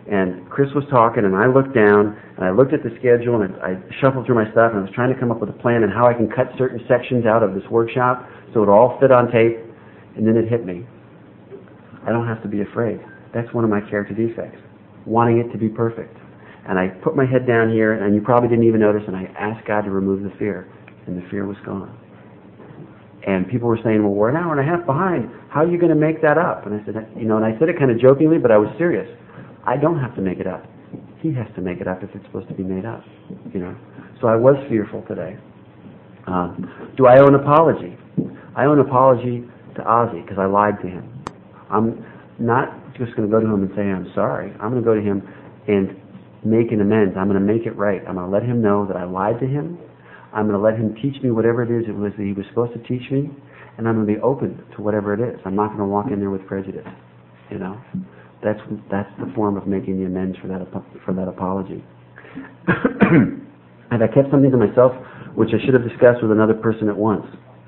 Speaker 1: And Chris was talking, and I looked down, and I looked at the schedule, and I shuffled through my stuff, and I was trying to come up with a plan on how I can cut certain sections out of this workshop so it all fit on tape, and then it hit me. I don't have to be afraid. That's one of my character defects, wanting it to be perfect. And I put my head down here, and you probably didn't even notice, and I asked God to remove the fear, and the fear was gone. And people were saying, well, we're an hour and a half behind. How are you going to make that up? And I said, and I said it kind of jokingly, but I was serious. I don't have to make it up. He has to make it up if it's supposed to be made up, So I was fearful today. Do I owe an apology? I owe an apology to Ozzy because I lied to him. I'm not just going to go to him and say I'm sorry. I'm going to go to him and make an amends. I'm going to make it right. I'm going to let him know that I lied to him. I'm going to let him teach me whatever it is it was that he was supposed to teach me, and I'm going to be open to whatever it is. I'm not going to walk in there with prejudice. That's the form of making the amends for that apology. And I kept something to myself, which I should have discussed with another person at once.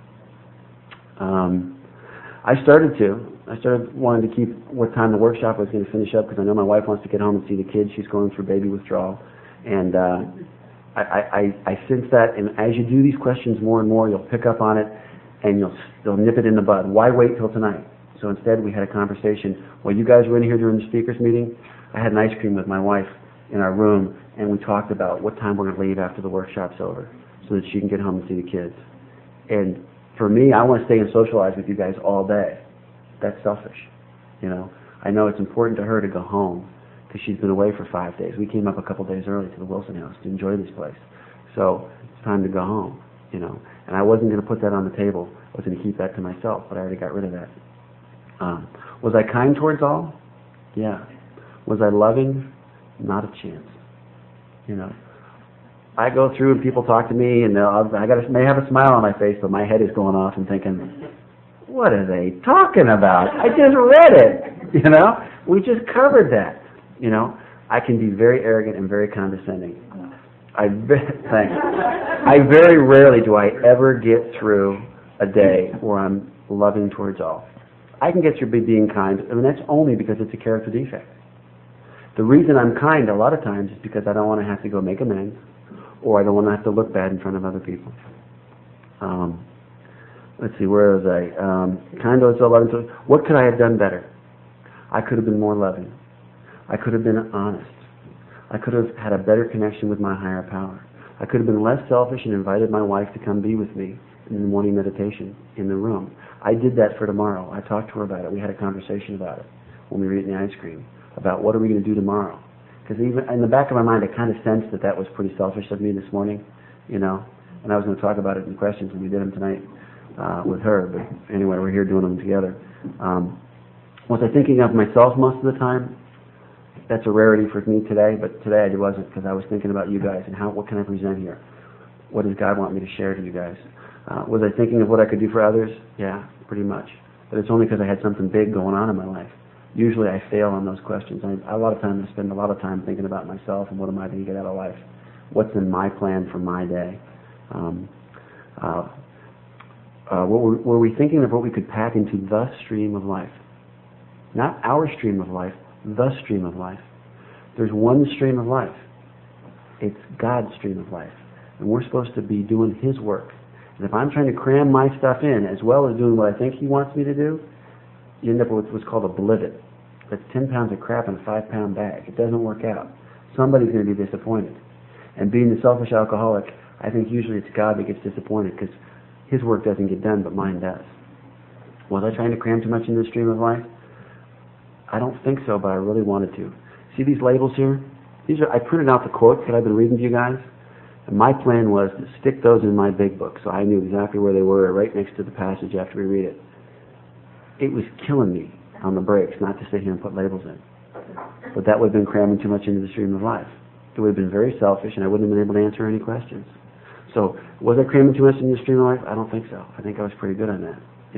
Speaker 1: I started wanting to keep what time the workshop was going to finish up because I know my wife wants to get home and see the kids. She's going through baby withdrawal, and I sense that. And as you do these questions more and more, you'll pick up on it, and you'll nip it in the bud. Why wait till tonight? So instead, we had a conversation. While you guys were in here during the speakers meeting, I had an ice cream with my wife in our room, and we talked about what time we're going to leave after the workshop's over so that she can get home and see the kids. And for me, I want to stay and socialize with you guys all day. That's selfish. I know it's important to her to go home because she's been away for 5 days. We came up a couple days early to the Wilson house to enjoy this place. So it's time to go home, And I wasn't going to put that on the table. I was going to keep that to myself, but I already got rid of that. Was I kind towards all? Yeah. Was I loving? Not a chance. I go through and people talk to me, and I may have a smile on my face, but my head is going off and thinking, what are they talking about? I just read it. We just covered that. I can be very arrogant and very condescending. Thanks. I very rarely do I ever get through a day where I'm loving towards all. I can get through being kind, and that's only because it's a character defect. The reason I'm kind a lot of times is because I don't want to have to go make amends, or I don't want to have to look bad in front of other people. Let's see, where was I? Kind towards all, loving towards. What could I have done better? I could have been more loving. I could have been honest. I could have had a better connection with my higher power. I could have been less selfish and invited my wife to come be with me in the morning meditation in the room. I did that for tomorrow. I talked to her about it. We had a conversation about it when we were eating the ice cream, about what are we going to do tomorrow. Because even in the back of my mind, I kind of sensed that was pretty selfish of me this morning, and I was going to talk about it in questions, and we did them tonight with her. But anyway, we're here doing them together. Was I thinking of myself most of the time? That's a rarity for me today, but today I wasn't because I was thinking about you guys and what can I present here? What does God want me to share to you guys? Was I thinking of what I could do for others? Yeah, pretty much. But it's only because I had something big going on in my life. Usually I fail on those questions. A lot of times I spend a lot of time thinking about myself and what am I going to get out of life? What's in my plan for my day? Were we thinking of what we could pack into the stream of life? Not our stream of life, the stream of life. There's one stream of life. It's God's stream of life. And we're supposed to be doing His work. And if I'm trying to cram my stuff in as well as doing what I think He wants me to do, you end up with what's called a blivet. That's 10 pounds of crap in a 5-pound bag. It doesn't work out. Somebody's going to be disappointed. And being the selfish alcoholic, I think usually it's God that gets disappointed because His work doesn't get done, but mine does. Was I trying to cram too much into the stream of life? I don't think so, but I really wanted to. See these labels here? I printed out the quotes that I've been reading to you guys. And my plan was to stick those in my big book, so I knew exactly where they were, right next to the passage after we read it. It was killing me on the breaks not to sit here and put labels in. But that would have been cramming too much into the stream of life. It would have been very selfish, and I wouldn't have been able to answer any questions. So, was I cramming too much into the stream of life? I don't think so. I think I was pretty good on that,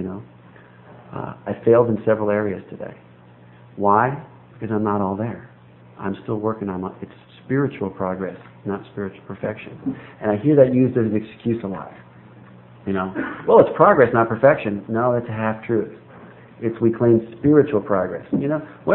Speaker 1: I failed in several areas today. Why? Because I'm not all there. I'm still working on it's spiritual progress, not spiritual perfection. And I hear that used as an excuse a lot. Well, it's progress, not perfection. No, that's a half-truth. We claim spiritual progress. I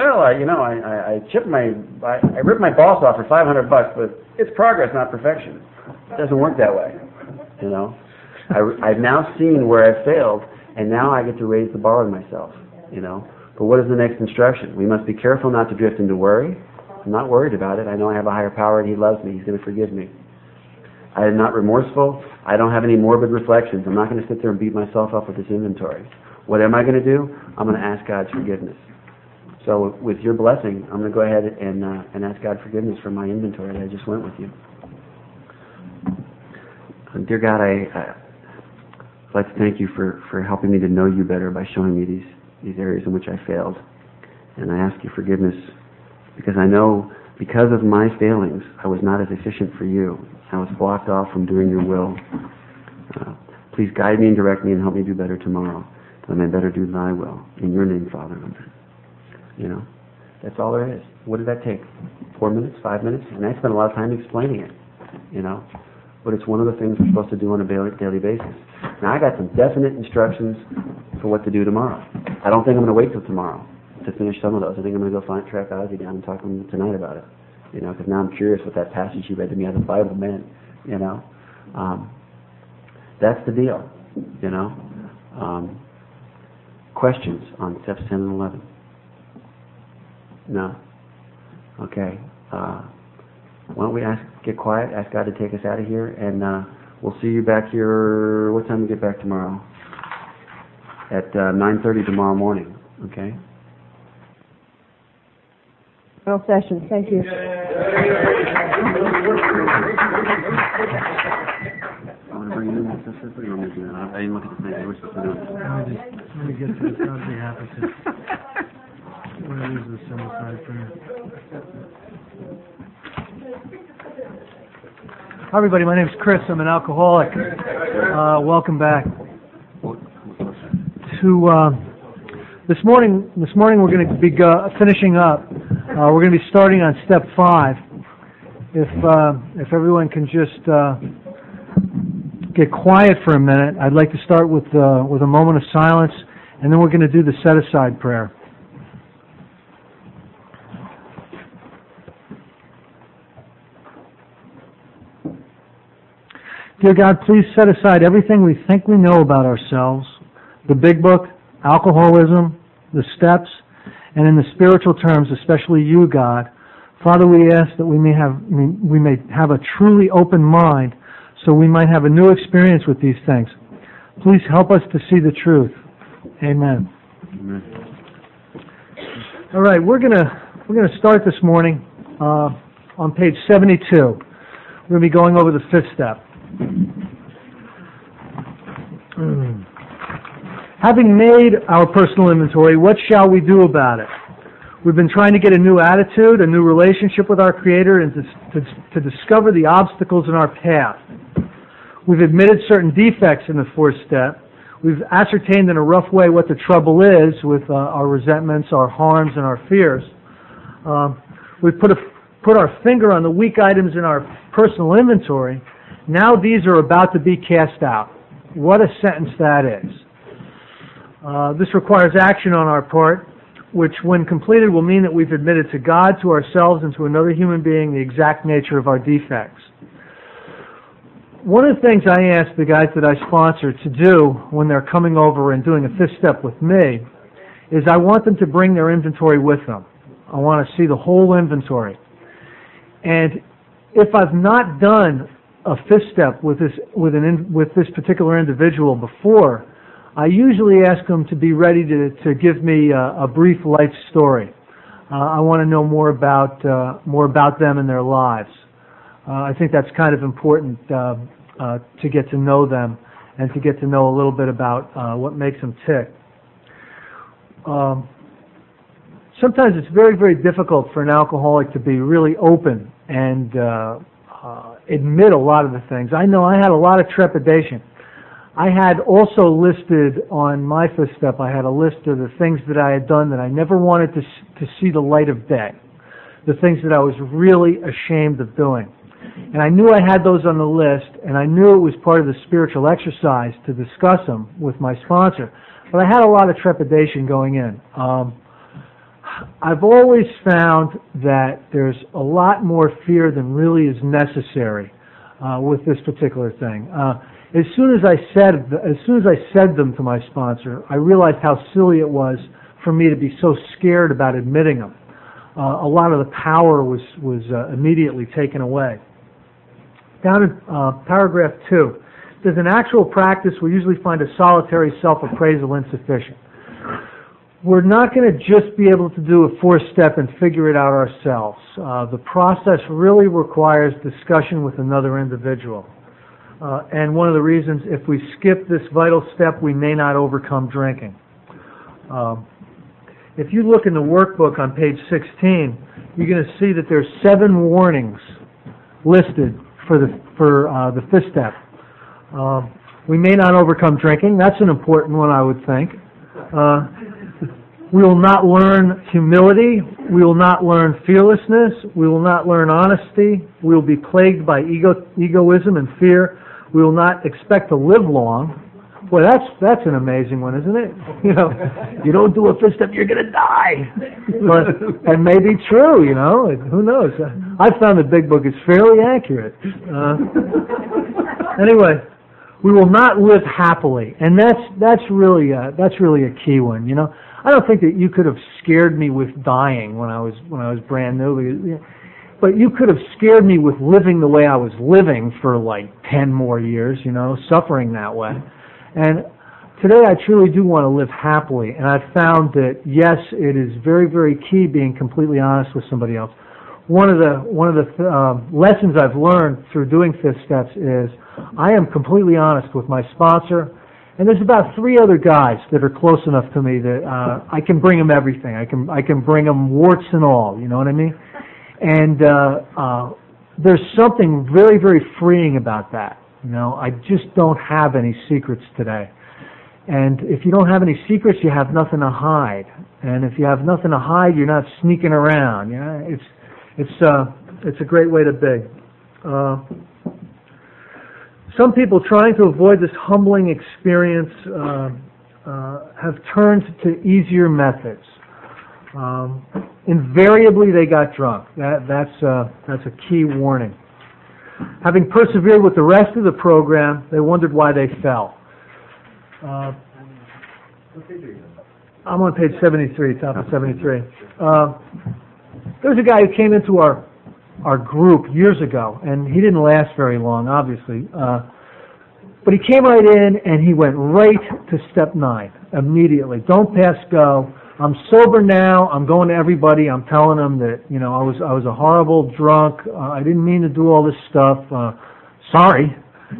Speaker 1: ripped my boss off for $500, but it's progress, not perfection. It doesn't work that way. I've now seen where I failed, and now I get to raise the bar on myself. But what is the next instruction? We must be careful not to drift into worry. I'm not worried about it. I know I have a higher power and He loves me. He's going to forgive me. I am not remorseful. I don't have any morbid reflections. I'm not going to sit there and beat myself up with this inventory. What am I going to do? I'm going to ask God's forgiveness. So with your blessing, I'm going to go ahead and ask God forgiveness for my inventory that I just went with you. Dear God, I'd like to thank you for helping me to know you better by showing me these areas in which I failed. And I ask you forgiveness because I know because of my failings, I was not as efficient for you. I was blocked off from doing your will. Please guide me and direct me and help me do better tomorrow, that I may better do thy will. In your name, Father. Amen. That's all there is. What did that take? 4 minutes? 5 minutes? And I spent a lot of time explaining it, But it's one of the things we're supposed to do on a daily basis. Now, I got some definite instructions for what to do tomorrow. I don't think I'm going to wait till tomorrow to finish some of those. I think I'm going to go track Ozzy down and talk to him tonight about it. Because now I'm curious what that passage he read to me out of the Bible meant. That's the deal. Questions on steps 10 and 11? No? Okay. Why don't we get quiet, ask God to take us out of here, and we'll see you back here. What time do we get back tomorrow? At 9:30 tomorrow morning. Okay?
Speaker 4: Final session. Thank you.
Speaker 1: I want to bring you in my sister. What do you want me to do? I didn't look at the thing. We're supposed to do it.
Speaker 3: Let me get to this. I'd be happy to. I'm going to use this on the side for you. Hi, everybody. My name is Chris. I'm an alcoholic. Welcome back to this morning. This morning we're going to be finishing up. We're going to be starting on step 5. If everyone can just get quiet for a minute, I'd like to start with a moment of silence, and then we're going to do the set-aside prayer. Dear God, please set aside everything we think we know about ourselves, the big book, alcoholism, the steps, and in the spiritual terms, especially you, God. Father, we ask that we may have a truly open mind so we might have a new experience with these things. Please help us to see the truth. Amen.
Speaker 1: Amen.
Speaker 3: All right, we're gonna start this morning on page 72. We're going to be going over the 5th step. Having made our personal inventory, what shall we do about it? We've been trying to get a new attitude, a new relationship with our Creator, and to discover the obstacles in our path. We've admitted certain defects in the 4th step. We've ascertained in a rough way what the trouble is with our resentments, our harms, and our fears. We've put our finger on the weak items in our personal inventory. Now these are about to be cast out. What a sentence that is. This requires action on our part, which when completed will mean that we've admitted to God, to ourselves, and to another human being the exact nature of our defects. One of the things I ask the guys that I sponsor to do when they're coming over and doing a 5th step with me is I want them to bring their inventory with them. I want to see the whole inventory. And if I've not done a 5th step with this particular individual before, I usually ask them to be ready to give me a brief life story. I want to know more about them and their lives. I think that's kind of important to get to know them and to get to know a little bit about what makes them tick. Sometimes it's very, very difficult for an alcoholic to be really open and admit a lot of the things. I know I had a lot of trepidation. I had also listed on my 5th step, I had a list of the things that I had done that I never wanted to see the light of day, the things that I was really ashamed of doing. And I knew I had those on the list, and I knew it was part of the spiritual exercise to discuss them with my sponsor. but I had a lot of trepidation going in. I've always found that there's a lot more fear than really is necessary with this particular thing. As soon as I said them to my sponsor, I realized how silly it was for me to be so scared about admitting them. A lot of the power was immediately taken away. Down in paragraph 2, there's an actual practice we usually find a solitary self-appraisal insufficient. We're not going to just be able to do a 4-step and figure it out ourselves. The process really requires discussion with another individual. And one of the reasons, if we skip this vital step, we may not overcome drinking. If you look in the workbook on page 16, you're going to see that there's 7 warnings listed for the 5th step. We may not overcome drinking. That's an important one, I would think. We will not learn humility. We will not learn fearlessness. We will not learn honesty. We will be plagued by egoism and fear. We will not expect to live long. Boy, that's an amazing one, isn't it? You know, you don't do a 5th step, you're going to die. But, and maybe true, you know. Who knows? I found the Big Book is fairly accurate. Anyway, we will not live happily, and that's really a key one. You know, I don't think that you could have scared me with dying when I was brand new, but you could have scared me with living the way I was living for like 10 more years. You know, suffering that way. And today I truly do want to live happily, and I've found that yes, it is very, very key being completely honest with somebody else. One of the lessons I've learned through doing 5th steps is I am completely honest with my sponsor, and there's about 3 other guys that are close enough to me that I can bring them everything. I can bring them warts and all. You know what I mean? And there's something very, very freeing about that. You know, I just don't have any secrets today. And if you don't have any secrets, you have nothing to hide. And if you have nothing to hide, you're not sneaking around. You know, it's a great way to be. Some people trying to avoid this humbling experience have turned to easier methods. Invariably, they got drunk. That's a key warning. Having persevered with the rest of the program, they wondered why they fell. I'm on page 73, top of 73. There's a guy who came into our group years ago, and he didn't last very long, obviously. But he came right in, and he went right to step 9 immediately. Don't pass go. I'm sober now. I'm going to everybody. I'm telling them that, you know, I was a horrible drunk. I didn't mean to do all this stuff. Sorry.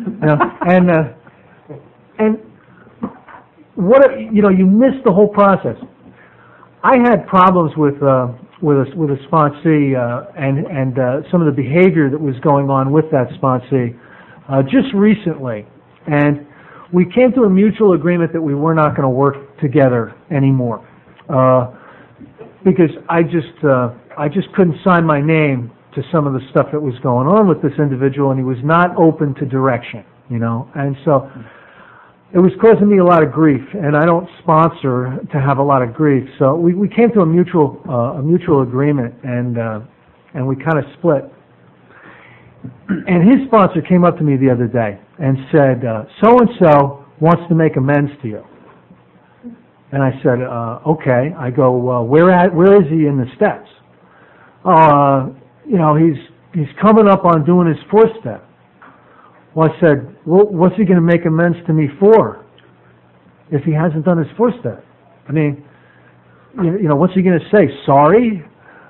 Speaker 3: And what you missed the whole process. I had problems with a sponsee and some of the behavior that was going on with that sponsee just recently, and we came to a mutual agreement that we were not going to work together anymore. Because I just couldn't sign my name to some of the stuff that was going on with this individual, and he was not open to direction, you know, and so it was causing me a lot of grief, and I don't sponsor to have a lot of grief, so we came to a mutual agreement, and we kind of split. And his sponsor came up to me the other day and said, so-and-so wants to make amends to you. And I said, okay. I go, where is he in the steps? You know, he's coming up on doing his 4th step. Well, I said, well, what's he going to make amends to me for if he hasn't done his 4th step? I mean, you know, what's he going to say? Sorry?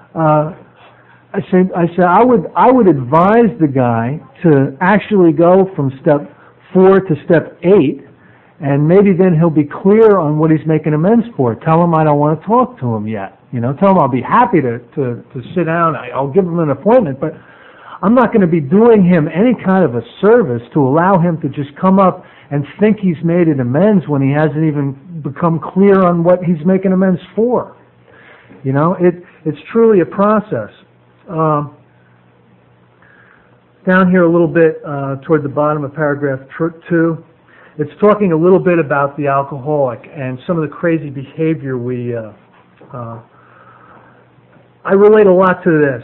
Speaker 3: I said, I would advise the guy to actually go from step 4 to step 8. And maybe then he'll be clear on what he's making amends for. Tell him I don't want to talk to him yet. You know, tell him I'll be happy to sit down. I'll give him an appointment, but I'm not going to be doing him any kind of a service to allow him to just come up and think he's made an amends when he hasn't even become clear on what he's making amends for. You know, it's truly a process. Down here a little bit toward the bottom of paragraph 2. It's talking a little bit about the alcoholic and some of the crazy behavior I relate a lot to this.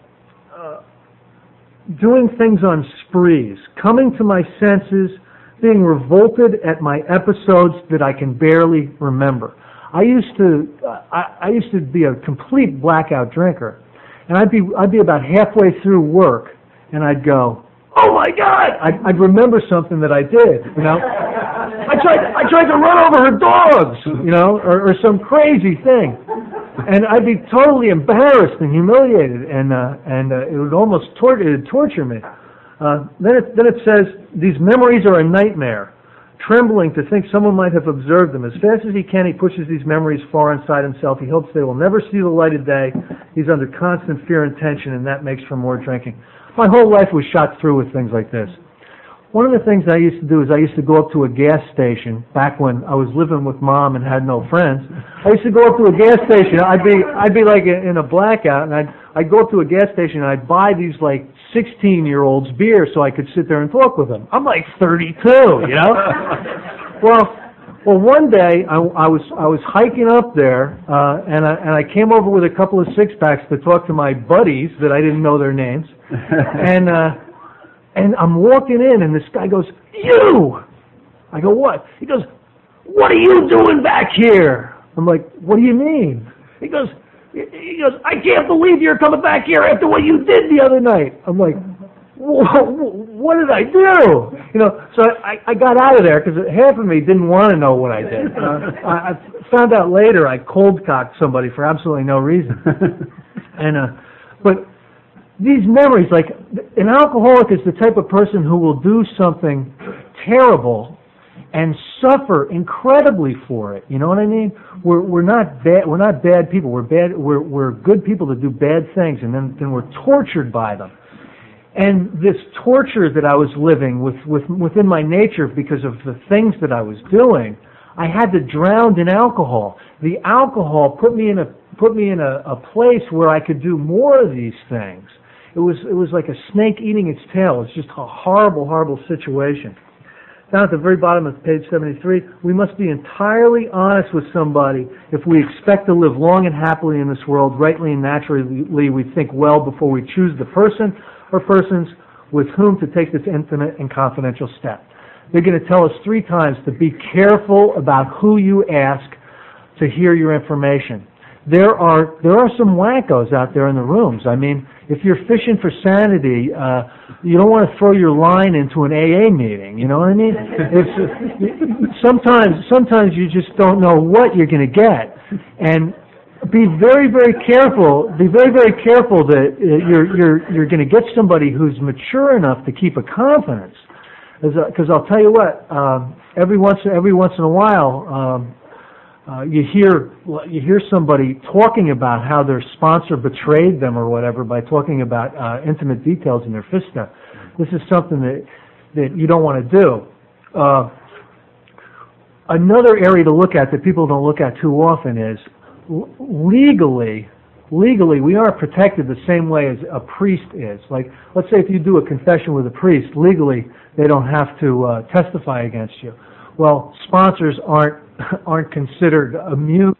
Speaker 3: Doing things on sprees, coming to my senses, being revolted at my episodes that I can barely remember. I used to be a complete blackout drinker, and I'd be about halfway through work, and I'd go, "Oh my God!" I'd remember something that I did, you know. I tried to run over her dogs, you know, or some crazy thing, and I'd be totally embarrassed and humiliated, and it would almost torture me. Then it says, these memories are a nightmare. Trembling to think someone might have observed them. As fast as he can, he pushes these memories far inside himself. He hopes they will never see the light of day. He's under constant fear and tension, and that makes for more drinking. My whole life was shot through with things like this. One of the things I used to do is I used to go up to a gas station back when I was living with Mom and had no friends. I used to go up to a gas station. I'd be like in a blackout, and I'd go up to a gas station and I'd buy these like 16-year-olds beer so I could sit there and talk with them. I'm like 32, you know. Well, one day I was hiking up there, and I came over with a couple of six-packs to talk to my buddies that I didn't know their names, and I'm walking in, and this guy goes, "You!" I go, "What?" He goes, "What are you doing back here?" I'm like, "What do you mean?" He goes, "I can't believe you're coming back here after what you did the other night." I'm like, what did I do? You know, so I got out of there because half of me didn't want to know what I did. I found out later I cold-cocked somebody for absolutely no reason. But these memories, like an alcoholic is the type of person who will do something terrible and suffer incredibly for it. You know what I mean? We're not bad. We're not bad people. We're good people that do bad things, and then we're tortured by them. And this torture that I was living within my nature because of the things that I was doing, I had to drown in alcohol. The alcohol put me in a place where I could do more of these things. It was like a snake eating its tail. It's just a horrible, horrible situation. Down at the very bottom of page 73, we must be entirely honest with somebody if we expect to live long and happily in this world. Rightly and naturally, we think well before we choose the person or persons with whom to take this intimate and confidential step. They're going to tell us 3 times to be careful about who you ask to hear your information. There are some wackos out there in the rooms. I mean, if you're fishing for sanity, you don't want to throw your line into an AA meeting. You know what I mean? Sometimes you just don't know what you're going to get, and be very, very careful. Be very, very careful that you're going to get somebody who's mature enough to keep a confidence. Because I'll tell you what, every once in a while. You hear somebody talking about how their sponsor betrayed them or whatever by talking about intimate details in their fista. This is something that you don't want to do. Another area to look at that people don't look at too often is legally we aren't protected the same way as a priest is. Like, let's say if you do a confession with a priest, legally they don't have to testify against you. Well, sponsors aren't considered immune